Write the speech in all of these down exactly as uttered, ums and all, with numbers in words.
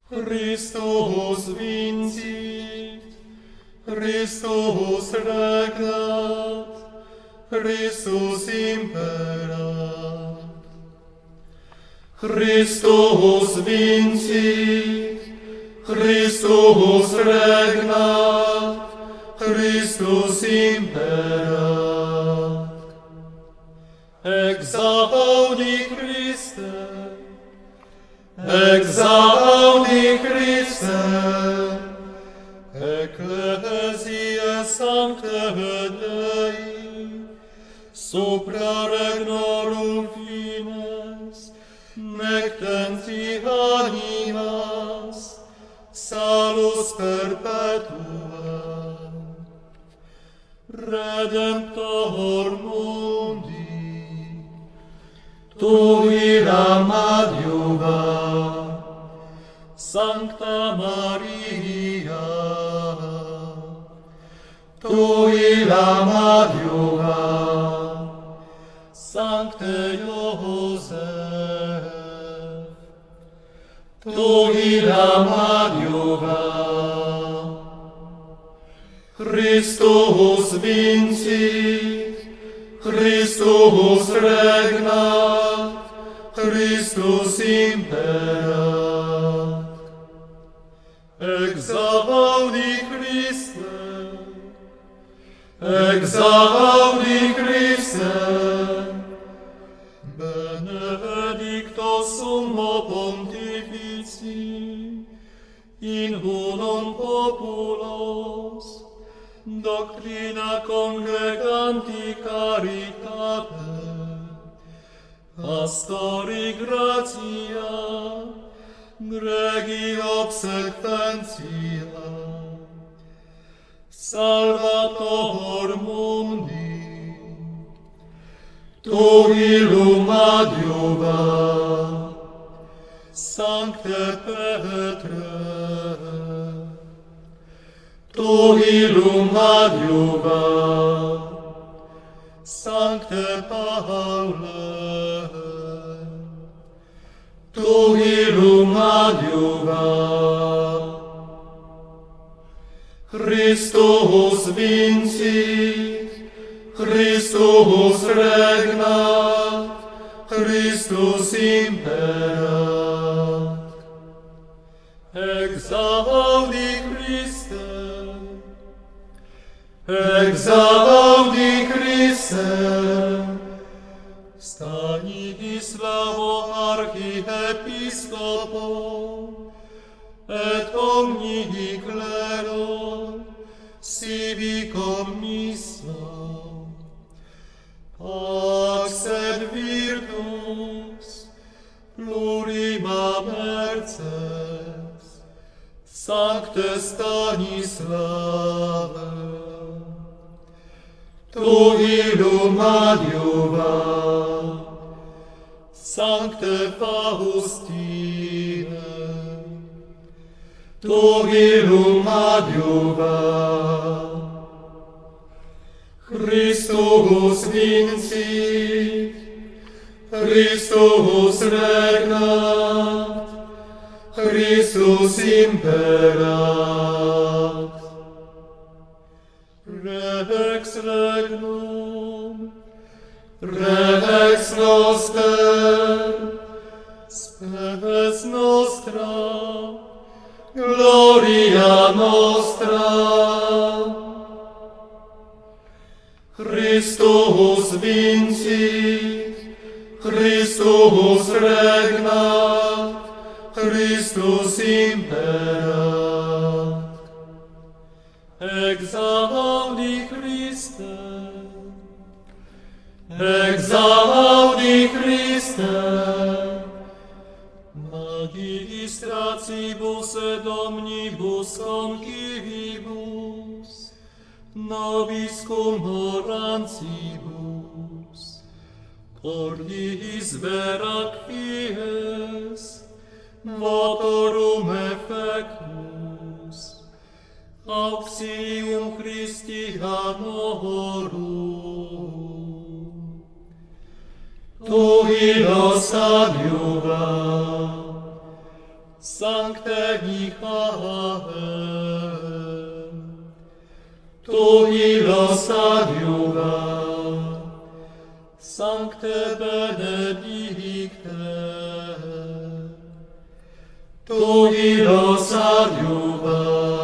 Christus vincit, Christus regnat, Christus imperat. Christus vincit, Christus regnat, Christus imperat. Exaudi Christe, exaudi Christe, Ecclesia sancta Dei, supra regnorum fines, nectenti animas, salus perpetua, Redemptor mundi, tui lam adiuva, Sancta Maria, tui lam adiuva, Sancte Iosef, tui lam adiuva. Christus vincit, Christus regnat, Christus imperat. Exaudi Christe, exaudi Christe, benedicto summo pontifici, in unum populos, doctrina congreganti caritate, pastori gratia, gregi obsequentia, Salvator mundi, tui lum adiuva, Sancte Petre, tui lum adiuva, Sancte Paule, tui lum adiuva. Christus vincit, Christus regnat, Christus imperat. Exaudi Christe, exaudi Christe, stanis slavo archiepiscopo, et omni clero, sibi commisso, pax et virtus, plurima merces, Sancte Stanislave, tui lum adiuva, Sancte Faustine, tui lum adiuva. Christus vincit, Christus regnat, Christus imperat. Rex regnum, rex noster, spes nostra, gloria nostra. Christus vincit, Christus regnat, Christus imperat. Exaudi Christe, exaudi Christe, magistratibus et omnibus concivibus, nobis cum orantibus, cordis verac fies, votorum effectus, auxilium Christi anorum. Tui nos adiuva, Sancte Michael, tu illos adiuva, Sancte Benedicte, tu illos adiuva,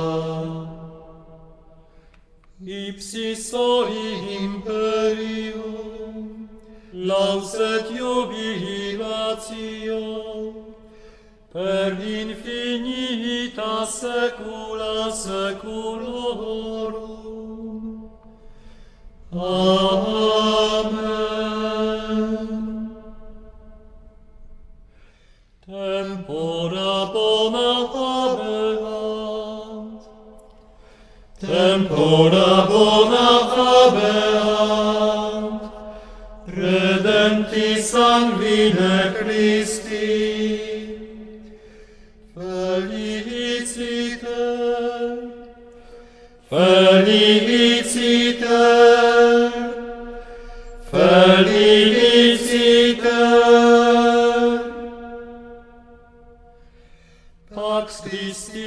ipsis soli imperium, lauset jubilatio, per infinita saecula saeculorum. Amen. Tempora bona habeat, tempora bona habeat, redemptis sanguine Christi, feliciter, feliciter, feliciter. Pax Christi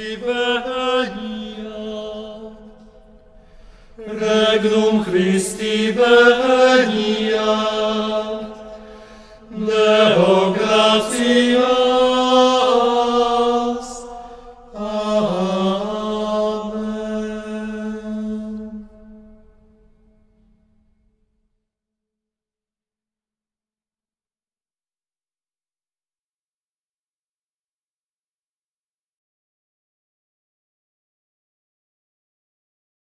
veniat, regnum Christi veniat,